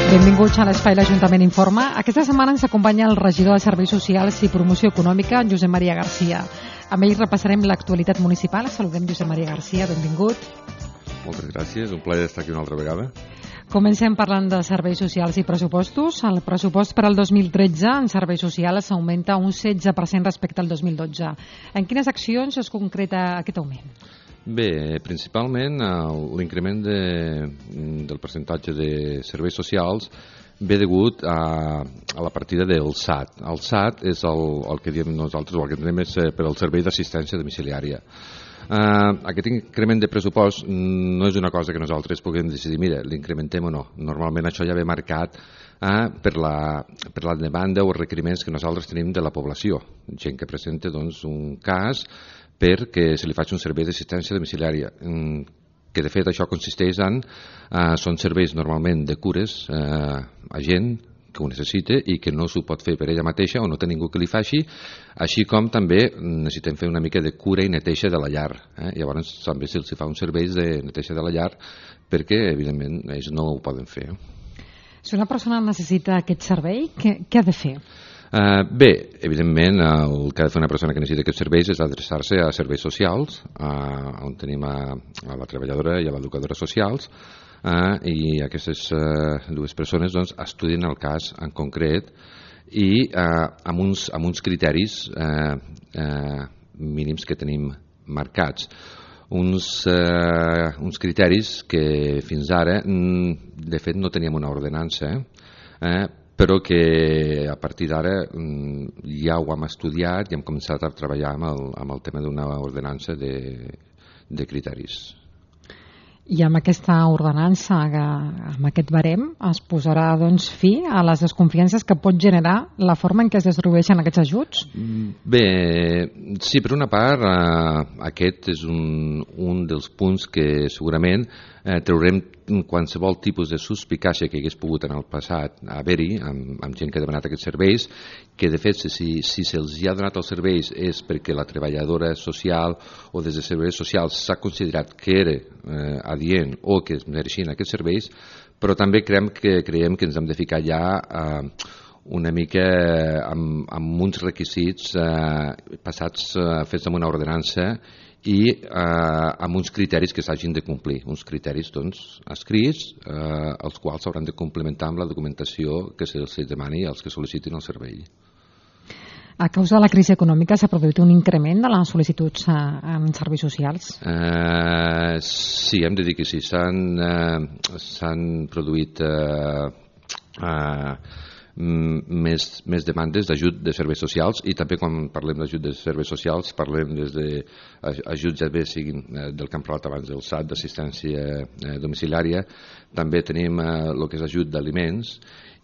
Benvinguts a l'Espai l'Ajuntament Informa. Aquesta setmana ens acompanya el regidor de Serveis Socials i Promoció Econòmica, Josep Maria Garcia. Amb ell repassarem l'actualitat municipal. Saludem Josep Maria Garcia, benvingut. Moltes gràcies, un plaer estar aquí una altra vegada. Comencem parlant de serveis socials i pressupostos. El pressupost per al 2013 en serveis socials augmenta un 16% respecte al 2012. En quines accions es concreta aquest augment? Bé, principalment l'increment del percentatge de serveis socials ve degut a la partida del SAT. El SAT és el que diem nosaltres, o el que tenim és per al servei d'assistència domiciliària. Aquest increment de pressupost no és una cosa que nosaltres puguem decidir, mira, l'incrementem o no. Normalment això ja ve marcat per la demanda o requeriments que nosaltres tenim de la població. Gent que presenta doncs, un cas perquè se li faci un servei d'assistència domiciliària, que de fet això consisteix en són serveis normalment de cures a gent que ho necessita i que no s'ho pot fer per ella mateixa o no té ningú que li faci, així com també necessitem fer una mica de cura i neteja de la llar. Llavors també se'ls fa un servei de neteja de la llar perquè evidentment ells no ho poden fer. Si una persona necessita aquest servei, què ha de fer? Bé, evidentment el que ha de fer una persona que necessita aquests serveis és adreçar-se a serveis socials, on tenim a la treballadora i a l'educadora socials, i aquestes dues persones doncs, estudien el cas en concret i amb uns criteris mínims que tenim marcats. Uns criteris que fins ara de fet no teníem una ordenança, però que a partir d'ara ja ho hem estudiat i hem començat a treballar amb el tema d'una ordenança de criteris. I amb aquesta ordenança, amb aquest barem, es posarà doncs, fi a les desconfiances que pot generar la forma en què es distribueixen aquests ajuts? Bé, sí, per una part, aquest és un dels punts que segurament traurem qualsevol tipus de suspicàcia que hagués pogut en el passat haver-hi amb gent que ha demanat aquests serveis, que de fet si se'ls ha donat els serveis és perquè la treballadora social o des de serveis socials s'ha considerat que era adient o que es mereixien aquests serveis, però també creiem que ens hem de ficar ja una mica amb uns requisits fets amb una ordenança i amb uns criteris que s'hagin de complir, uns criteris doncs, escrits, els quals s'hauran de complementar amb la documentació que se'ls demani als que sol·licitin el servei. A causa de la crisi econòmica s'ha produït un increment de les sol·licituds en serveis socials? Sí, hem de dir que sí. S'han produït més demandes d'ajut de serveis socials i també quan parlem d'ajut de serveis socials parlem des d'ajuts ja bé siguin del que hem parlat abans del SAT d'assistència domiciliària, també tenim el que és ajut d'aliments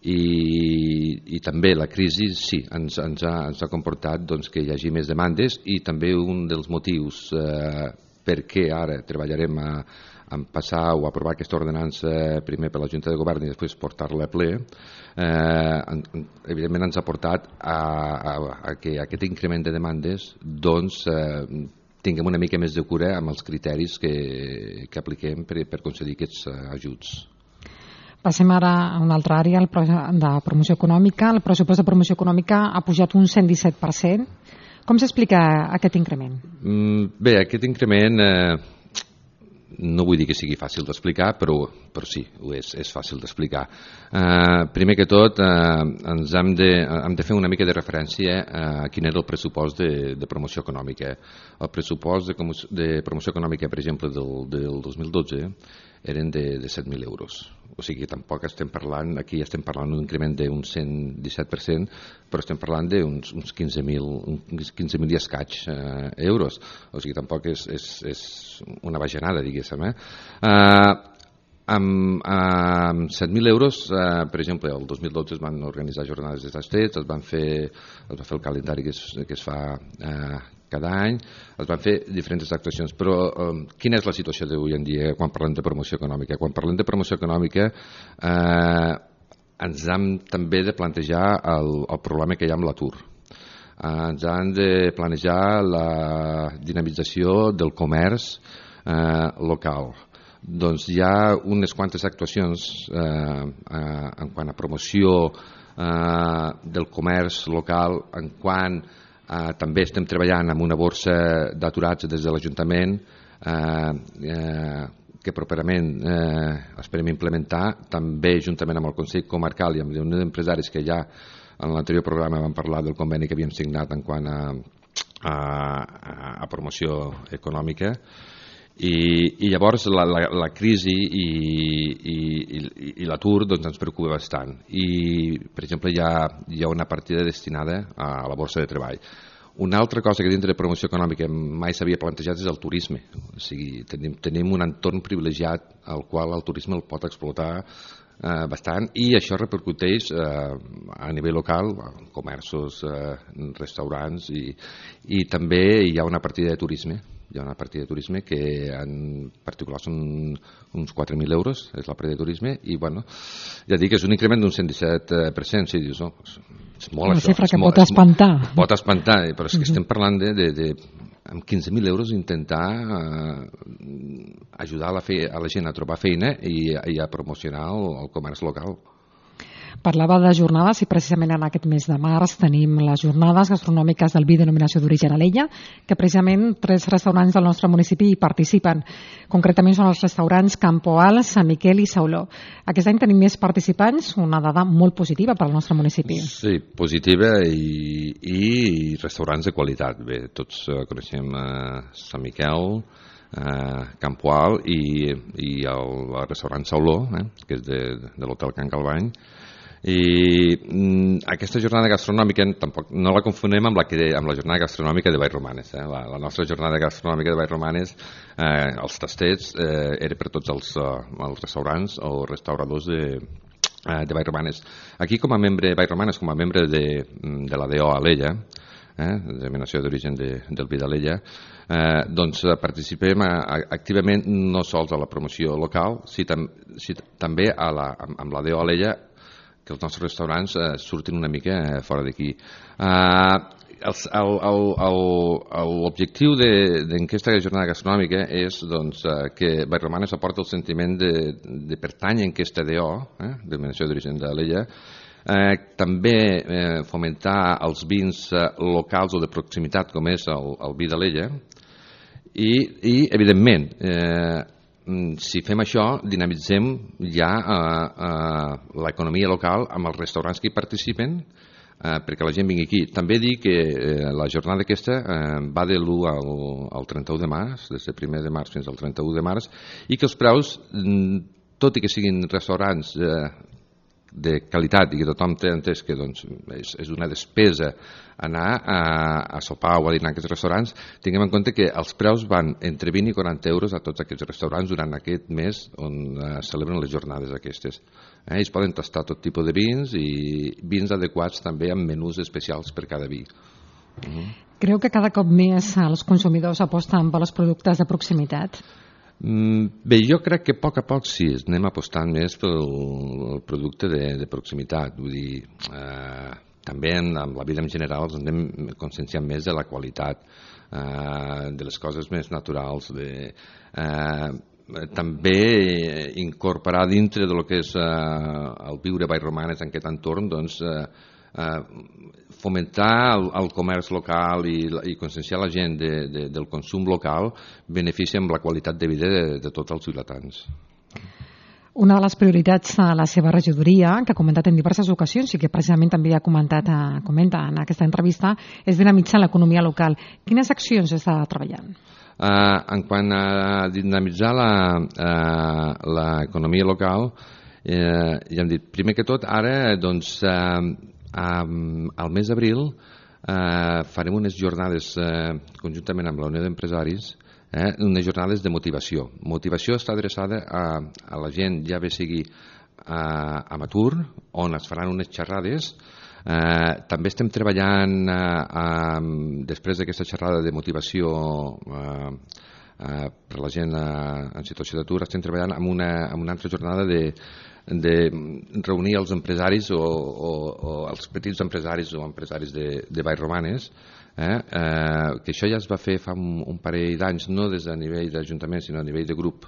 i també la crisi sí, ens ha comportat doncs, que hi hagi més demandes i també un dels motius perquè ara treballarem en passar o aprovar aquesta ordenança primer per la Junta de Govern i després portar-la a ple, evidentment ens ha portat a que aquest increment de demandes doncs, tinguem una mica més de cura amb els criteris que apliquem per concedir aquests ajuts. Passem ara a una altra àrea, el de promoció econòmica. El pressupost de promoció econòmica ha pujat un 117%. Com s'explica aquest increment? Bé, aquest increment no vull dir que sigui fàcil d'explicar, però sí, és fàcil d'explicar. Primer que tot, ens hem de fer una mica de referència a quin era el pressupost de promoció econòmica. El pressupost de promoció econòmica, per exemple, del 2012 eren de 7.000 euros. O sigui, tampoc estem parlant, aquí estem parlant d'un increment d'un 117%, però estem parlant d'uns 15.000 i escaig euros. O sigui, tampoc és una bajanada, diguéssim. Amb 7.000 euros, per exemple, el 2012 es van organitzar jornades de tastet, es va fer el calendari que es fa cada any, es van fer diferents actuacions, però quina és la situació d'avui en dia quan parlem de promoció econòmica? Quan parlem de promoció econòmica ens hem també de plantejar el problema que hi ha amb l'atur. Ens han de planejar la dinamització del comerç local. doncs hi ha unes quantes actuacions en quant a promoció del comerç local, en quant també estem treballant amb una borsa d'aturats des de l'Ajuntament que properament esperem implementar, també juntament amb el Consell Comarcal i amb uns empresaris que ja en l'anterior programa vam parlar del conveni que havíem signat en quant a promoció econòmica. I llavors la crisi i l'atur doncs, ens preocupa bastant i per exemple hi ha una partida destinada a la borsa de treball. Una altra cosa que dintre de promoció econòmica mai s'havia plantejat és el turisme, o sigui, tenim un entorn privilegiat al qual el turisme el pot explotar bastant i això repercuteix a nivell local, comerços, restaurants i també hi ha una partida de turisme. Hi ha una partida de turisme que en particular són uns 4.000 euros, és la partida de turisme, i bueno, ja dic que és un increment d'un 117%, sí, dius, no, és molt una això. Xifra que pot espantar. Pot espantar, però és que estem parlant de amb 15.000 euros intentar ajudar a la gent a trobar feina i a promocionar el comerç local. Parlava de jornades i precisament en aquest mes de març tenim les jornades gastronòmiques del vi denominació d'origen Alella, que precisament 3 restaurants del nostre municipi hi participen. Concretament són els restaurants Campo Alt, Sant Miquel i Sauló. Aquest any tenim més participants, una dada molt positiva per al nostre municipi. Sí, positiva i restaurants de qualitat. Bé, tots coneixem Sant Miquel, Campo Alt i el restaurant Sauló, que és de l'hotel Can Calvany. I aquesta jornada gastronòmica tampoc no la confonem amb la jornada gastronòmica de Vallromanes. La nostra jornada gastronòmica de Vallromanes, els tastets, era per tots els restaurants o restauradors de Vallromanes. Aquí com a membre de Vallromanes, com a membre de la DO Alella, denominació d'origen del vi d'Alella, doncs participem activament no sols a la promoció local, sinó també amb la DO Alella, que els nostres restaurants surtin una mica fora d'aquí. L'objectiu d'aquesta jornada gastronòmica és doncs, que Vallromanes aporta el sentiment de pertànyer en aquesta DO, denominació d'origen d'Alella, també fomentar els vins locals o de proximitat com és el vi d'Alella i evidentment si fem això, dinamitzem ja l'economia local amb els restaurants que hi participen perquè la gent vingui aquí. També dir que la jornada aquesta va de l'1 al 31 de març, des del 1 de març fins al 31 de març, i que els preus, tot i que siguin restaurants de qualitat i que tothom té entès que doncs, és una despesa anar a sopar o a dinar en aquests restaurants, tinguem en compte que els preus van entre 20 i 40 euros a tots aquests restaurants durant aquest mes on celebren les jornades aquestes. Ells poden tastar tot tipus de vins i vins adequats també amb menús especials per cada vi. Creu que cada cop més els consumidors aposten per els productes de proximitat? Bé, jo crec que a poc sí, anem apostant més pel producte de proximitat, vull dir, també amb la vida en general ens anem conscienciant més de la qualitat, de les coses més naturals, també incorporar dintre del que és el viure Vallromanes en aquest entorn, doncs, fomentar el comerç local i conscienciar la gent del consum local beneficia amb la qualitat de vida de tots els vilatans. Una de les prioritats de la seva regidoria, que ha comentat en diverses ocasions i que precisament també comenta en aquesta entrevista, és dinamitzar l'economia local. Quines accions està treballant? En quant a dinamitzar l'economia local, ja hem dit, primer que tot, ara, doncs, al mes d'abril farem unes jornades conjuntament amb la Unió d'Empresaris, unes jornades de motivació. Motivació està adreçada a la gent, ja bé sigui a atur, on es faran unes xerrades. També estem treballant, després d'aquesta xerrada de motivació per la gent en situació d'atur, estem treballant en una altra jornada de reunir els empresaris o els petits empresaris o empresaris de Vallromanes, que això ja es va fer fa un parell d'anys, no des de nivell d'Ajuntament sinó a nivell de grup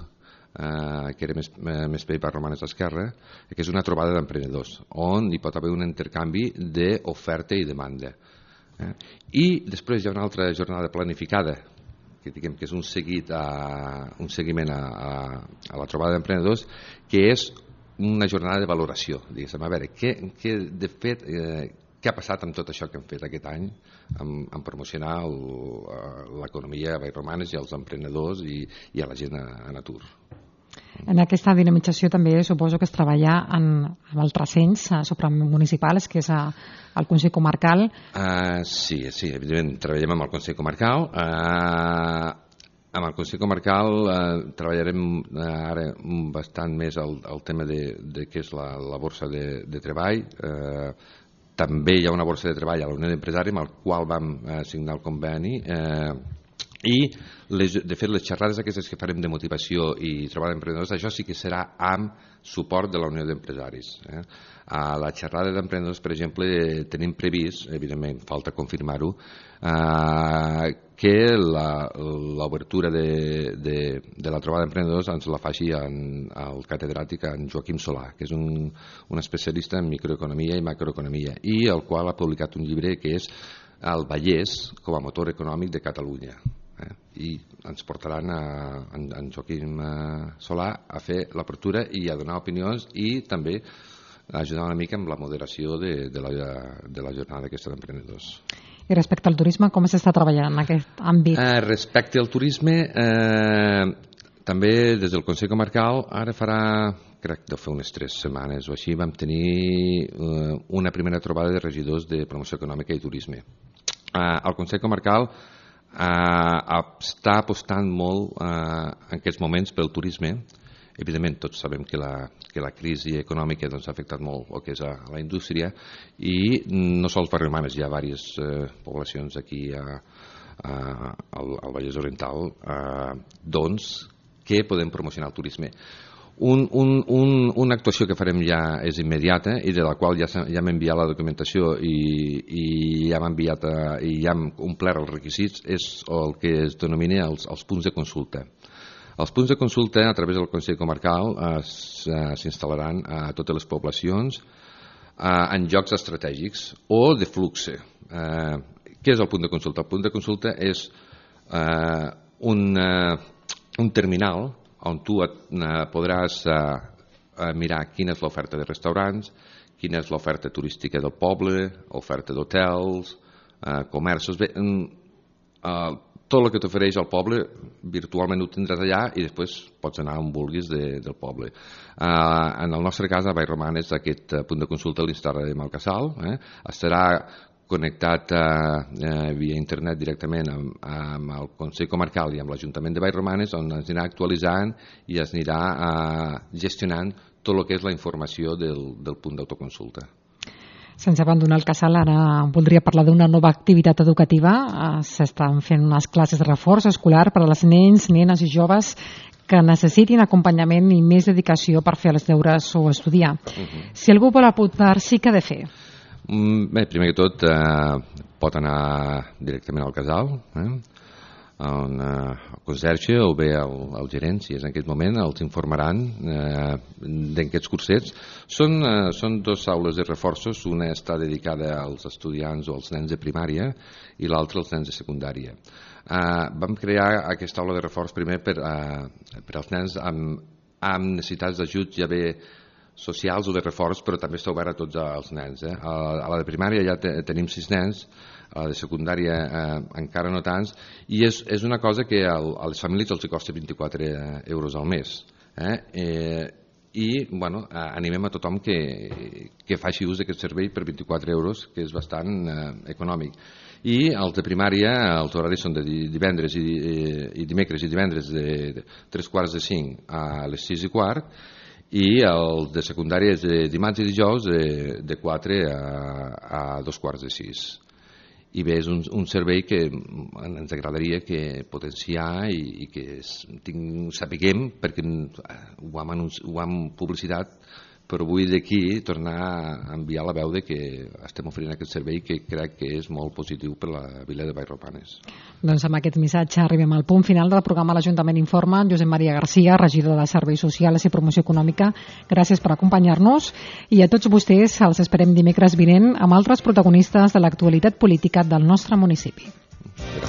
que era més bé per Romanes d'Esquerra, que és una trobada d'emprenedors, on hi pot haver un intercanvi d'oferta i demanda. I després hi ha una altra jornada planificada, que diguem que és un seguiment a la trobada d'emprenedors, que és una jornada de valoració. Diguéssim, a veure, de fet, què ha passat amb tot això que hem fet aquest any en promocionar l'economia a Vallromanes i als emprenedors i a la gent en atur. En aquesta dinamització també suposo que es treballa amb altres ens supramunicipals, que és el Consell Comarcal. Sí, evidentment treballem amb el Consell Comarcal. Amb el Consell Comarcal treballarem ara bastant més el tema de què és la borsa de treball. També hi ha una borsa de treball a la Unió d'Empresaris amb el qual vam signar el conveni i de fet les xerrades aquestes que farem de motivació i trobada d'emprenedors, això sí que serà amb suport de la Unió d'Empresaris. A la xerrada d'emprenedors, per exemple, tenim previst, evidentment falta confirmar-ho, que l'obertura de la trobada d'emprenedors ens la faci el catedràtic en Joaquim Solà, que és un especialista en microeconomia i macroeconomia, i el qual ha publicat un llibre que és El Vallès com a motor econòmic de Catalunya. I ens portaran en Joaquim Solà a fer l'apertura i a donar opinions i també a ajudar una mica amb la moderació de la jornada aquesta d'emprenedors. I respecte al turisme, com s'està treballant en aquest àmbit? Respecte al turisme, també des del Consell Comarcal, ara crec que deu fer unes 3 setmanes o així, vam tenir una primera trobada de regidors de promoció econòmica i turisme. El Consell Comarcal està apostant molt en aquests moments pel turisme. Evidentment tots sabem que la crisi econòmica ha afectat molt el que és la indústria i no sols Vallromanes, hi ha diverses poblacions aquí al Vallès Oriental que podem promocionar el turisme. Una actuació que farem ja és immediata i de la qual ja hem enviat la documentació i ja hem enviat i ja hem omplert els requisits, és el que es denomina els punts de consulta. Els punts de consulta a través del Consell Comarcal s'instal·laran a totes les poblacions en llocs estratègics o de flux. Què és el punt de consulta? El punt de consulta és un terminal on tu podràs mirar quina és l'oferta de restaurants, quina és l'oferta turística del poble, oferta d'hotels, comerços. Tot el que t'ofereix el poble virtualment ho tindràs allà i després pots anar on vulguis del poble. En el nostre cas, a Vallromanes, aquest punt de consulta l'instal·larem al Casal. Estarà connectat via internet directament amb el Consell Comarcal i amb l'Ajuntament de Vallromanes, on es anirà actualitzant i es anirà gestionant tot el que és la informació del punt d'autoconsulta. Sense abandonar el Casal, ara voldria parlar d'una nova activitat educativa. S'estan fent unes classes de reforç escolar per a les nens, nenes i joves que necessitin acompanyament i més dedicació per fer els deures o estudiar. Si algú vol apuntar-s'hi, què ha de fer? Bé, primer que tot pot anar directament al Casal, al conserge o bé al gerent, si és en aquest moment, els informaran d'aquests cursets. Són 2 aules de reforços, una està dedicada als estudiants o als nens de primària i l'altra als nens de secundària. Vam crear aquesta aula de reforç primer per als nens amb necessitats d'ajut ja bé socials o de reforç, però també està obert a tots els nens. A la de primària ja tenim 6 nens, a la de secundària encara no tants, i és una cosa que a les famílies els costa 24 euros al mes. I animem a tothom que faci ús d'aquest servei per 24 euros, que és bastant econòmic. I els de primària, els horaris són de divendres i dimecres i divendres de 3:45 a les 6:15, i el de secundària és de dimarts i dijous de 4 a 5:15. I bé, és un servei que ens agradaria que potenciar i que sapiguem, perquè ho hem publicitat però vull d'aquí tornar a enviar la veu de que estem oferint aquest servei que crec que és molt positiu per la vila de Vallromanes. Doncs amb aquest missatge arribem al punt final del programa L'Ajuntament Informa. Josep Maria Garcia, regidor de Serveis Socials i Promoció Econòmica, gràcies per acompanyar-nos, i a tots vostès els esperem dimecres vinent amb altres protagonistes de l'actualitat política del nostre municipi. Gràcies.